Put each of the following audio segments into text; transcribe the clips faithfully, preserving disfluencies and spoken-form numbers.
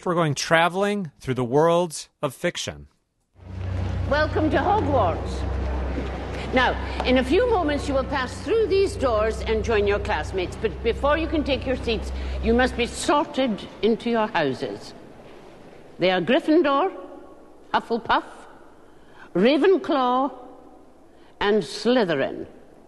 we're going traveling through the worlds of fiction. Welcome to Hogwarts. Now, in a few moments you will pass through these doors and join your classmates, but before you can take your seats, you must be sorted into your houses. They are Gryffindor, Hufflepuff, Ravenclaw, and Slytherin.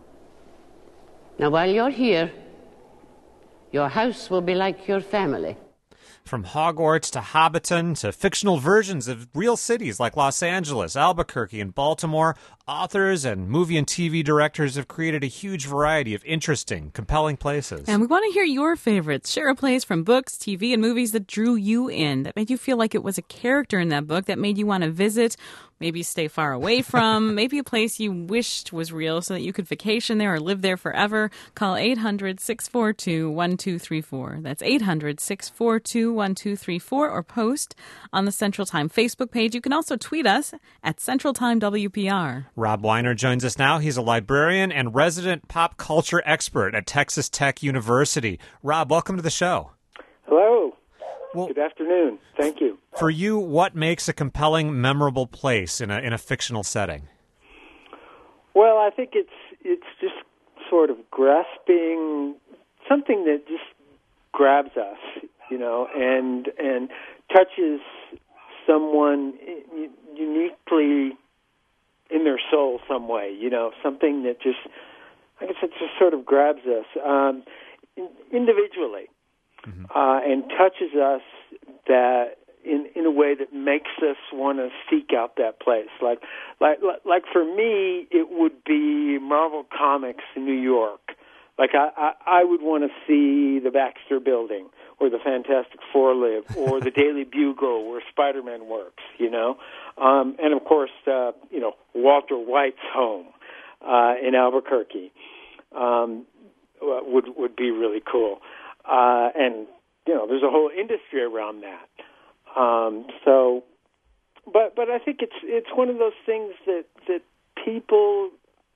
Now, while you're here, your house will be like your family. From Hogwarts to Hobbiton to fictional versions of real cities like Los Angeles, Albuquerque, and Baltimore, authors and movie and T V directors have created a huge variety of interesting, compelling places. And we want to hear your favorites. Share a place from books, T V, and movies that drew you in, that made you feel like it was a character in that book, that made you want to visit, maybe stay far away from, maybe a place you wished was real so that you could vacation there or live there forever. Call eight hundred, six four two, one two three four. That's eight hundred, six four two, one two three four, or post on the Central Time Facebook page. You can also tweet us at Central Time W P R. Rob Weiner joins us now. He's a librarian and resident pop culture expert at Texas Tech University. Rob, welcome to the show. Hello. Well, good afternoon. Thank you. For you, what makes a compelling, memorable place in a in a fictional setting? Well, I think it's it's just sort of grasping something that just grabs us, you know, and and touches someone uniquely in their soul some way, you know, something that just, I guess it just sort of grabs us um, individually. Mm-hmm. Uh, and touches us that in in a way that makes us want to seek out that place. Like, like, like for me, it would be Marvel Comics in New York. Like, I, I, I would want to see the Baxter Building, or the Fantastic Four live, or the Daily Bugle, where Spider-Man works. You know, um, and of course, uh, you know, Walter White's home uh, in Albuquerque um, would would be really cool. Uh, and, you know, there's a whole industry around that. Um, so, but but I think it's it's one of those things that, that people,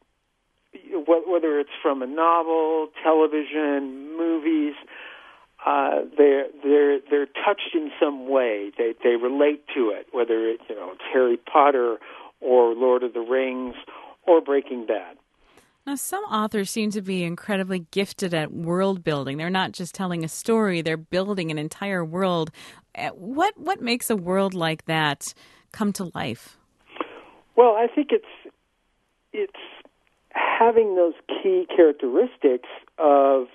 whether it's from a novel, television, movies, uh, they're they're they're touched in some way. They they relate to it, whether it's, you know, it's Harry Potter or Lord of the Rings or Breaking Bad. Now, some authors seem to be incredibly gifted at world building. They're not just telling a story, they're building an entire world. What what makes a world like that come to life? Well, I think it's it's having those key characteristics of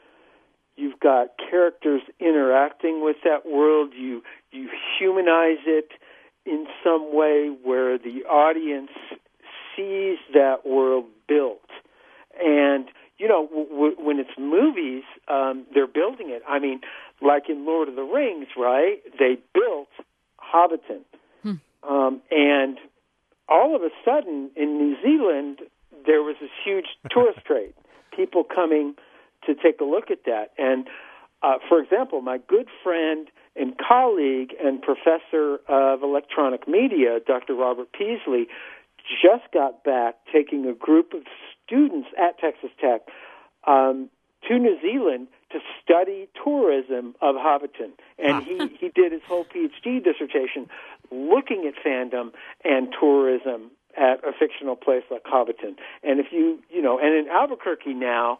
you've got characters interacting with that world, you you humanize it in some way where the audience sees that world built. And, you know, w- w- when it's movies, um, they're building it. I mean, like in Lord of the Rings, right? They built Hobbiton. Hmm. Um, and all of a sudden, in New Zealand, there was this huge tourist trade, people coming to take a look at that. And, uh, for example, my good friend and colleague and professor of electronic media, Doctor Robert Peasley, just got back taking a group of students at Texas Tech um, to New Zealand to study tourism of Hobbiton. And he, he did his whole PhD dissertation looking at fandom and tourism at a fictional place like Hobbiton. And if you, you know, and in Albuquerque now,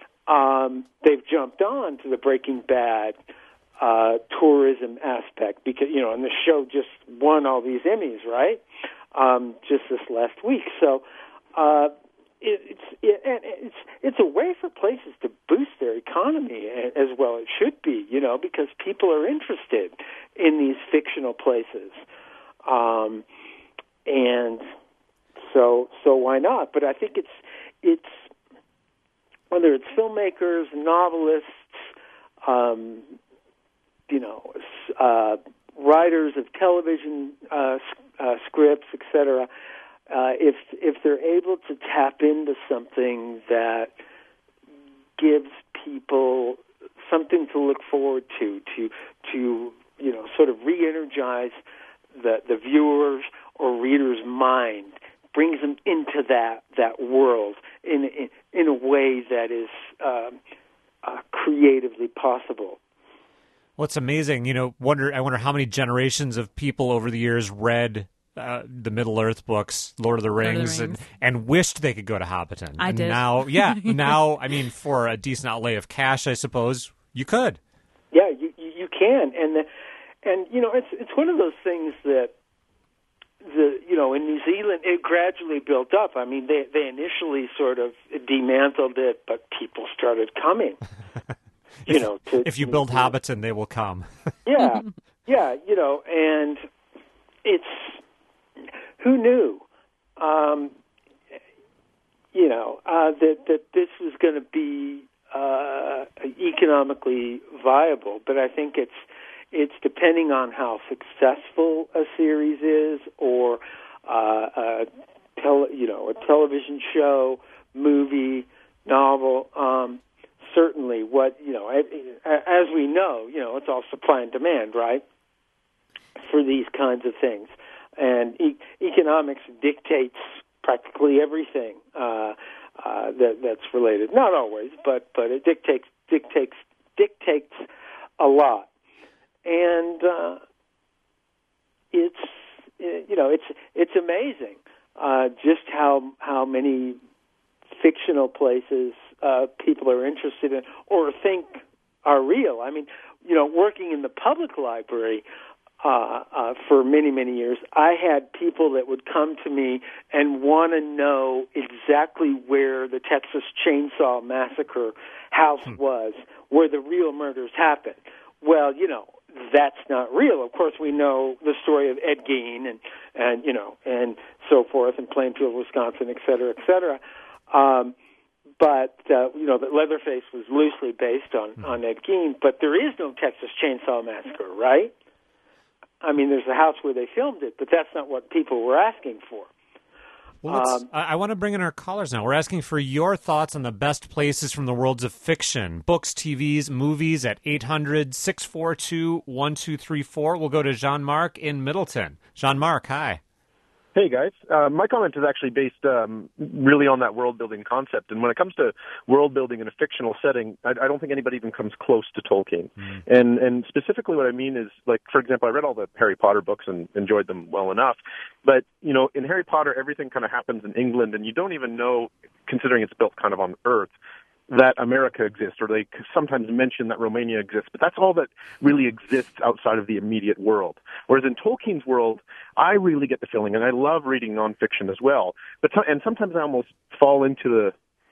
um, they've jumped on to the Breaking Bad uh, tourism aspect because, you know, and the show just won all these Emmys, right? Um, just this last week. So uh, it, it's it, it's it's a way for places to boost their economy as well. It should be, you know, because people are interested in these fictional places, um, and so so why not? But I think it's it's whether it's filmmakers, novelists, um, you know, uh, writers of television uh, uh, scripts, et cetera, uh, if if they're able to tap into something that gives people something to look forward to, to to you know, sort of re-energize the the viewer's or reader's mind, brings them into that that world in in, in a way that is um, uh, creatively possible. Well, it's amazing. You know, wonder I wonder how many generations of people over the years read uh, the Middle Earth books, Lord of the Rings, Lord of the Rings. And, and wished they could go to Hobbiton. I and did. Now, yeah, now, I mean, for a decent outlay of cash, I suppose, you could. Yeah, you you, you can, and the, and you know, it's it's one of those things that the you know in New Zealand it gradually built up. I mean, they they initially sort of dismantled it, but people started coming. You if, know, to, if you New build Zealand. Hobbiton, they will come. Yeah, yeah, you know, and it's who knew, um, you know, uh, that that this was going to be uh, economically viable. But I think it's it's depending on how successful a series is, or uh, a tele, you know, a television show, movie, novel. Um, certainly, what you know, as we know, you know, it's all supply and demand, right? For these kinds of things, and e- economics dictates practically everything uh, uh, that that's related. Not always, but but it dictates dictates dictates a lot, and uh, it's you know it's it's amazing uh, just how how many fictional places uh, people are interested in or think are real. I mean, you know, working in the public library. Uh, uh, for many, many years, I had people that would come to me and want to know exactly where the Texas Chainsaw Massacre house hmm. was, where the real murders happened. Well, you know, that's not real. Of course, we know the story of Ed Gein and, and you know, and so forth in Plainfield, Wisconsin, et cetera, et cetera. Um, but, uh, you know, that Leatherface was loosely based on, hmm. on Ed Gein, but there is no Texas Chainsaw Massacre, right? I mean, there's a house where they filmed it, but that's not what people were asking for. Well, um, I, I want to bring in our callers now. We're asking for your thoughts on the best places from the worlds of fiction, books, T Vs, movies at eight hundred, six four two, one two three four. We'll go to Jean-Marc in Middleton. Jean-Marc, hi. Hey, guys. Uh, my comment is actually based um, really on that world-building concept. And when it comes to world-building in a fictional setting, I, I don't think anybody even comes close to Tolkien. Mm. And and specifically what I mean is, like, for example, I read all the Harry Potter books and enjoyed them well enough. But, you know, in Harry Potter, everything kind of happens in England, and you don't even know, considering it's built kind of on Earth, that America exists, or they sometimes mention that Romania exists, but that's all that really exists outside of the immediate world. Whereas in Tolkien's world, I really get the feeling, and I love reading nonfiction as well, but and sometimes I almost fall into the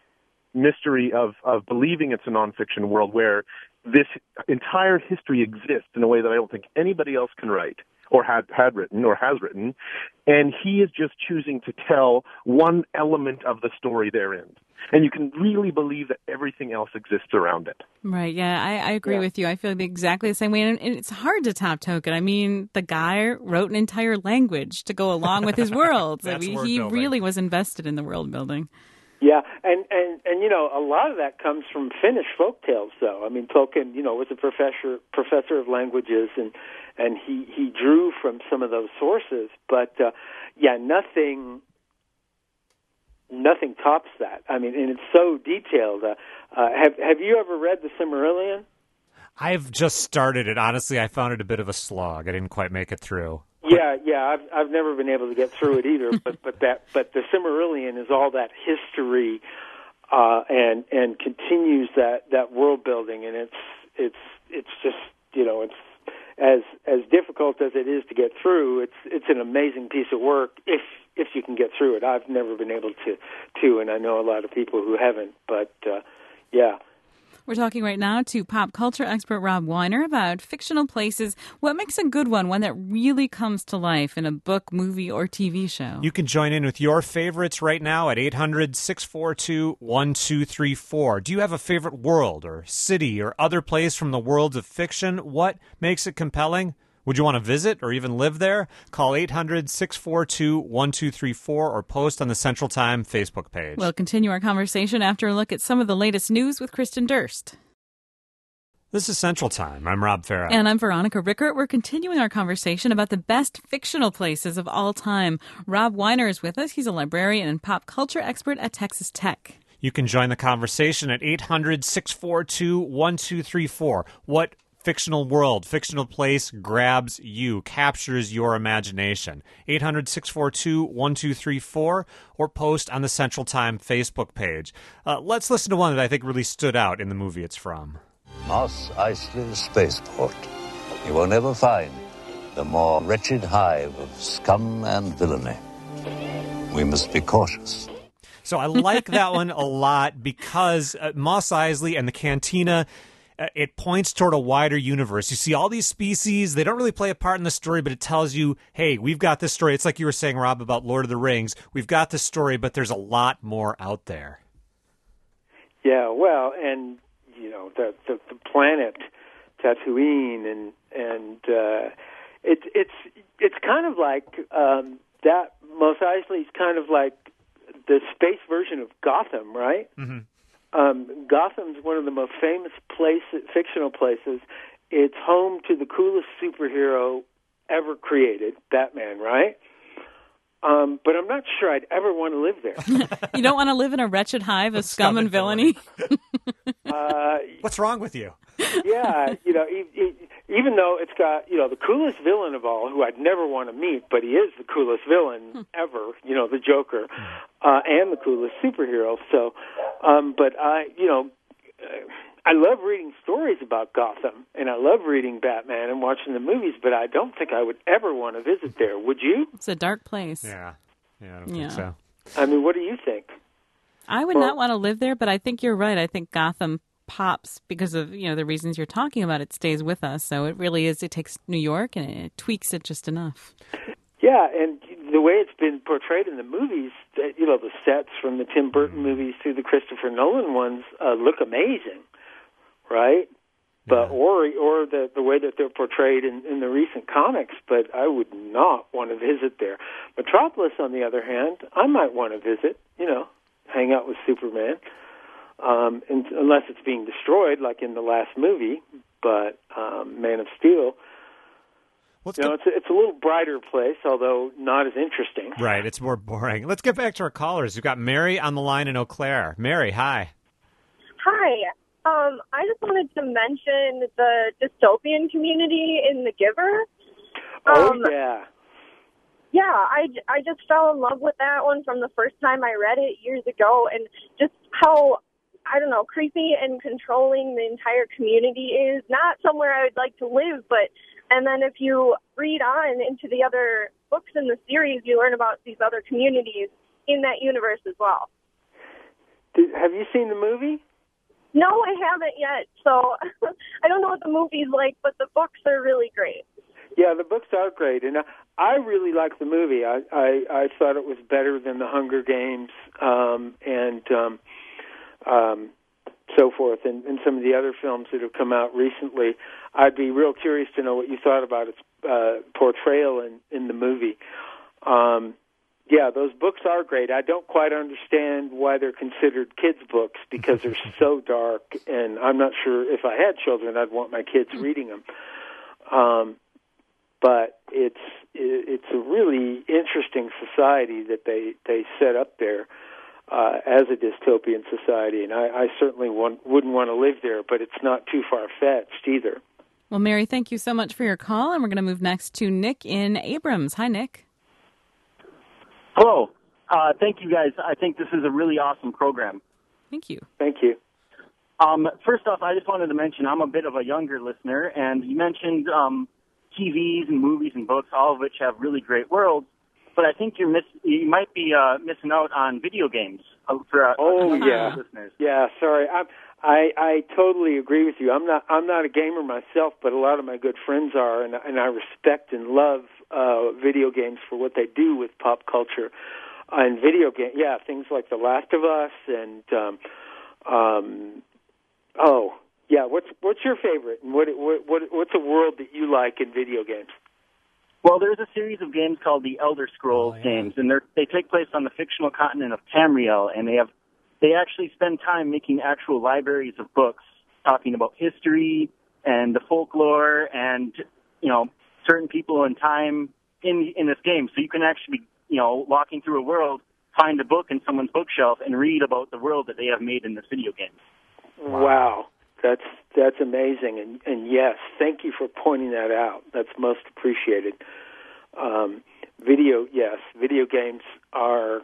mystery of, of believing it's a nonfiction world where this entire history exists in a way that I don't think anybody else can write, or had, had written, or has written, and he is just choosing to tell one element of the story therein. And you can really believe that everything else exists around it. Right, yeah, I, I agree yeah. with you. I feel exactly the same way. And it's hard to top Tolkien. I mean, the guy wrote an entire language to go along with his worlds. I mean, he building. really was invested in the world building. Yeah, and, and, and, you know, a lot of that comes from Finnish folktales, though. I mean, Tolkien, you know, was a professor professor of languages, and, and he, he drew from some of those sources. But, uh, yeah, nothing... Nothing tops that. I mean, and it's so detailed. Uh, uh, have Have you ever read the Silmarillion? I've just started it. Honestly, I found it a bit of a slog. I didn't quite make it through. Yeah, yeah. I've I've never been able to get through it either. but but that but the Silmarillion is all that history, uh, and and continues that, that world building, and it's it's it's just you know it's as as difficult as it is to get through. It's it's an amazing piece of work if. If you can get through it. I've never been able to, to, and I know a lot of people who haven't, but uh, yeah. We're talking right now to pop culture expert Rob Weiner about fictional places. What makes a good one, one that really comes to life in a book, movie, or T V show? You can join in with your favorites right now at eight hundred, six four two, one two three four. Do you have a favorite world or city or other place from the worlds of fiction? What makes it compelling? Would you want to visit or even live there? Call eight hundred, six four two, one two three four or post on the Central Time Facebook page. We'll continue our conversation after a look at some of the latest news with Kristen Durst. This is Central Time. I'm Rob Farah. And I'm Veronica Rickert. We're continuing our conversation about the best fictional places of all time. Rob Weiner is with us. He's a librarian and pop culture expert at Texas Tech. You can join the conversation at eight hundred, six four two, one two three four. What fictional world, fictional place grabs you, captures your imagination. eight hundred, six four two, one two three four or post on the Central Time Facebook page. Uh, let's listen to one that I think really stood out in the movie it's from. Mos Eisley Spaceport. You will never find the more wretched hive of scum and villainy. We must be cautious. So I like that one a lot because uh, Mos Eisley and the Cantina, uh, it points toward a wider universe. You see all these species, they don't really play a part in the story, but it tells you, hey, we've got this story. It's like you were saying, Rob, about Lord of the Rings. We've got this story, but there's a lot more out there. Yeah, well, and, you know, the the, the planet Tatooine, and and uh, it's it's it's kind of like um, that. Mos Eisley's kind of like the space version of Gotham, right? Mm-hmm. Um, Gotham's one of the most famous places, fictional places. It's home to the coolest superhero ever created, Batman, right? Um, but I'm not sure I'd ever want to live there. You don't want to live in a wretched hive of scum, scum and villainy? uh, What's wrong with you? Yeah, you know, e- e- even though it's got, you know, the coolest villain of all, who I'd never want to meet, but he is the coolest villain hmm. ever, you know, the Joker, uh, and the coolest superhero. So, um, but I, you know, uh, I love reading stories about Gotham, and I love reading Batman and watching the movies, but I don't think I would ever want to visit there. Would you? It's a dark place. Yeah. Yeah, I don't yeah. think so. I mean, what do you think? I would well, not want to live there, but I think you're right. I think Gotham pops because of, you know, the reasons you're talking about. It stays with us. So it really is, it takes New York and it tweaks it just enough. Yeah, and the way it's been portrayed in the movies, you know, the sets from the Tim Burton movies through the Christopher Nolan ones uh, look amazing. Right, but yeah. or or the the way that they're portrayed in, in the recent comics. But I would not want to visit there. Metropolis, on the other hand, I might want to visit. You know, hang out with Superman, um, and, unless it's being destroyed, like in the last movie. But um, Man of Steel. Let's you know, it's a, it's a little brighter place, although not as interesting. Right, it's more boring. Let's get back to our callers. We've got Mary on the line in Eau Claire. Mary, hi. Hi. Um, I just wanted to mention the dystopian community in The Giver. Oh, um, yeah. Yeah, I, I just fell in love with that one from the first time I read it years ago, and just how, I don't know, creepy and controlling the entire community is. Not somewhere I would like to live, but, and then if you read on into the other books in the series, you learn about these other communities in that universe as well. Did, have you seen the movie? No, I haven't yet, so I don't know what the movie's like, but the books are really great. Yeah, the books are great, and I really like the movie. I, I, I thought it was better than The Hunger Games um, and um, um, so forth, and, and some of the other films that have come out recently. I'd be real curious to know what you thought about its uh, portrayal in, in the movie. Um Yeah, those books are great. I don't quite understand why they're considered kids' books because they're so dark, and I'm not sure if I had children I'd want my kids reading them. Um, but it's it's a really interesting society that they, they set up there uh, as a dystopian society, and I, I certainly want, wouldn't want to live there, but it's not too far-fetched either. Well, Mary, thank you so much for your call, and we're going to move next to Nick in Abrams. Hi, Nick. Hello. Uh, thank you, guys. I think this is a really awesome program. Thank you. Thank you. Um, first off, I just wanted to mention I'm a bit of a younger listener, and you mentioned um, T Vs and movies and books, all of which have really great worlds, but I think you're miss you might be uh, missing out on video games for uh, oh, yeah. listeners. Yeah, sorry. I'm, I I totally agree with you. I'm not I'm not a gamer myself, but a lot of my good friends are, and, and I respect and love uh, video games for what they do with pop culture. Uh, and video game, yeah, things like The Last of Us, and um, um, oh yeah, what's what's your favorite? And what what what what's a world that you like in video games? Well, there's a series of games called the Elder Scrolls oh, yeah. games, and they they take place on the fictional continent of Tamriel, and they have they actually spend time making actual libraries of books talking about history and the folklore and, you know, certain people and time in in this game. So you can actually be, you know, walking through a world, find a book in someone's bookshelf, and read about the world that they have made in this video game. Wow. That's that's amazing, and and yes, thank you for pointing that out. That's most appreciated. Um, video, yes, video games are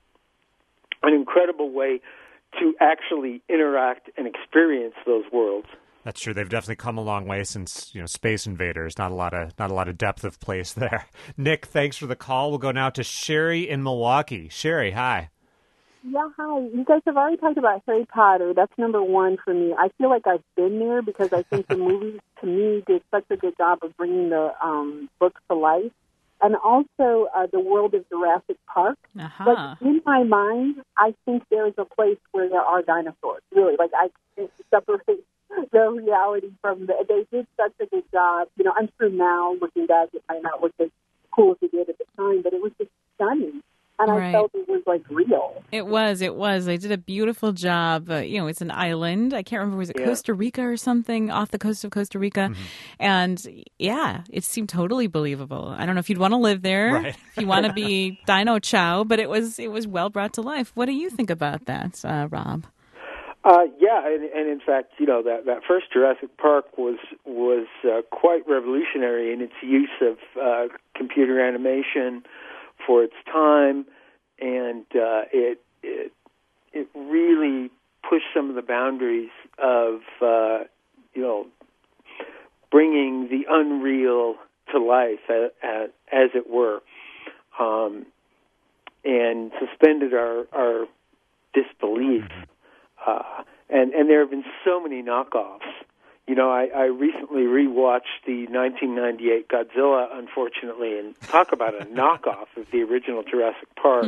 an incredible way to actually interact and experience those worlds. That's true. They've definitely come a long way since, you know, Space Invaders. Not a lot of not a lot of depth of place there. Nick, thanks for the call. We'll go now to Sherry in Milwaukee. Sherry, hi. Yeah, hi. You guys have already talked about Harry Potter. That's number one for me. I feel like I've been there because I think the movies, to me, did such a good job of bringing the um, books to life. And also uh, the world of Jurassic Park. Uh-huh. Like, in my mind, I think there is a place where there are dinosaurs. Really, like I can't separate the reality from the. They did such a good job. You know, I'm sure now, looking back, it might not look as cool as it did at the time, but it was just stunning. And right. I felt it was, like, real. It was, it was. They did a beautiful job. Uh, you know, it's an island. I can't remember, was it yeah. Costa Rica or something, off the coast of Costa Rica? Mm-hmm. And, yeah, it seemed totally believable. I don't know if you'd want to live there, right. if you want to be Dino Chow, but it was it was well brought to life. What do you think about that, uh, Rob? Uh, yeah, and, and in fact, you know, that, that first Jurassic Park was was uh, quite revolutionary in its use of uh, computer animation for its time, and uh, it it it really pushed some of the boundaries of uh, you know bringing the unreal to life, as, as it were, um, and suspended our our disbelief. Uh, and and there have been so many knockoffs. You know, I, I recently rewatched the nineteen ninety-eight Godzilla, unfortunately, and talk about a knockoff of the original Jurassic Park.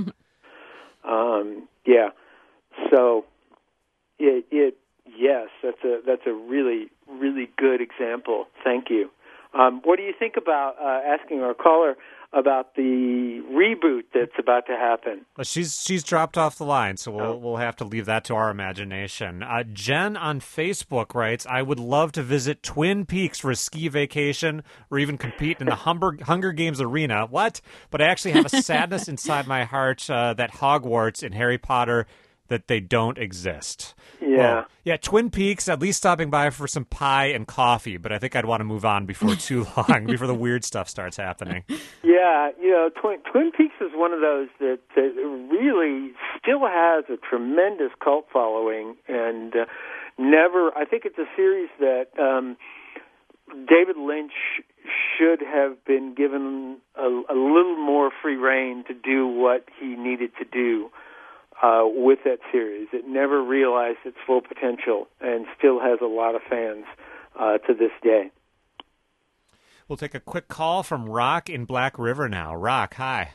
um, yeah, so it, it yes, that's a that's a really really good example. Thank you. Um, what do you think about uh, asking our caller about the reboot that's about to happen? Well, she's she's dropped off the line, so we'll oh. we'll have to leave that to our imagination. Uh, Jen on Facebook writes, "I would love to visit Twin Peaks for a ski vacation, or even compete in the Humber, Hunger Games arena. What? But I actually have a sadness inside my heart uh, that Hogwarts and Harry Potter, that they don't exist." Yeah. Well, yeah, Twin Peaks, at least stopping by for some pie and coffee, but I think I'd want to move on before too long, before the weird stuff starts happening. Yeah, you know, Twin, Twin Peaks is one of those that, that really still has a tremendous cult following, and uh, never, I think it's a series that um, David Lynch should have been given a, a little more free rein to do what he needed to do. Uh, with that series. It never realized its full potential and still has a lot of fans uh, to this day. We'll take a quick call from Rock in Black River now. Rock, hi.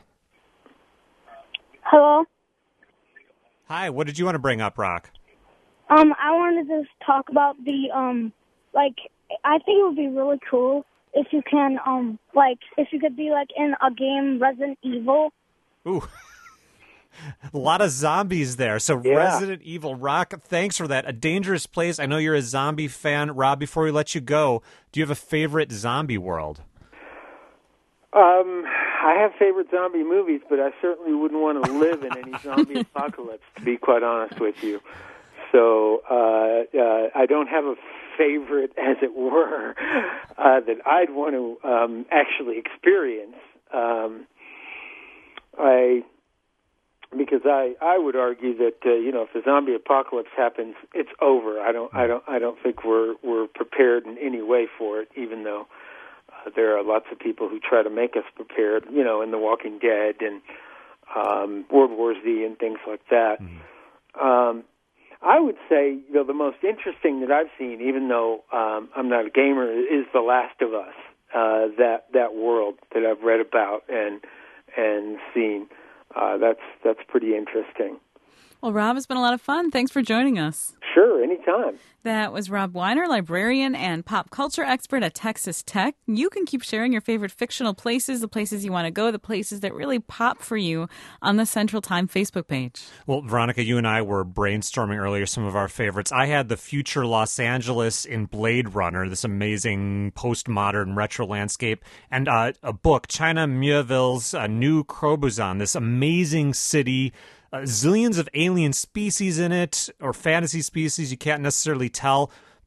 Hello. Hi, what did you want to bring up, Rock? Um, I wanted to talk about the, um, like, I think it would be really cool if you can, um, like, if you could be, like, in a game, Resident Evil. Ooh. A lot of zombies there. So yeah. Resident Evil, Rock, thanks for that. A Dangerous Place. I know you're a zombie fan. Rob, before we let you go, do you have a favorite zombie world? Um, I have favorite zombie movies, but I certainly wouldn't want to live in any zombie apocalypse, to be quite honest with you. So uh, uh, I don't have a favorite, as it were, uh, that I'd want to um, actually experience. Um, I... Because I, I would argue that uh, you know if the zombie apocalypse happens, it's over. I don't I don't I don't think we're we're prepared in any way for it. Even though uh, there are lots of people who try to make us prepared. You know, in The Walking Dead and um, World War Z and things like that. Mm-hmm. Um, I would say you know the most interesting that I've seen, even though um, I'm not a gamer, is The Last of Us. Uh, that that world that I've read about and and seen. Uh, that's that's pretty interesting. Well, Rob, it's been a lot of fun. Thanks for joining us. Sure, anytime. That was Rob Weiner, librarian and pop culture expert at Texas Tech. You can keep sharing your favorite fictional places, the places you want to go, the places that really pop for you on the Central Time Facebook page. Well, Veronica, you and I were brainstorming earlier some of our favorites. I had the future Los Angeles in Blade Runner, this amazing postmodern retro landscape, and uh, a book, China Miéville's uh, New Crobuzon, this amazing city. Uh, zillions of alien species in it, or fantasy species, you can't necessarily tell,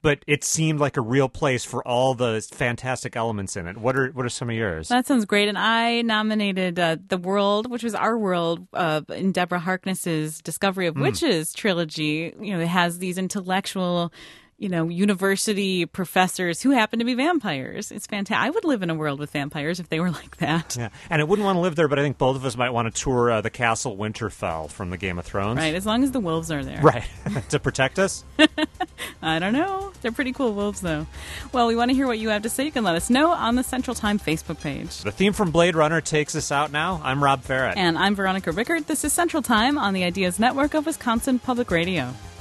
but it seemed like a real place for all the fantastic elements in it. What are what are some of yours? That sounds great. And I nominated uh, The World, which was our world uh, in Deborah Harkness's Discovery of Mm. Witches trilogy. You know, it has these intellectual, you know, university professors who happen to be vampires. It's fantastic. I would live in a world with vampires if they were like that. Yeah, and I wouldn't want to live there, but I think both of us might want to tour uh, the Castle Winterfell from the Game of Thrones. Right, as long as the wolves are there. Right, to protect us? I don't know. They're pretty cool wolves, though. Well, we want to hear what you have to say. You can let us know on the Central Time Facebook page. The theme from Blade Runner takes us out now. I'm Rob Farrett. And I'm Veronica Rickert. This is Central Time on the Ideas Network of Wisconsin Public Radio.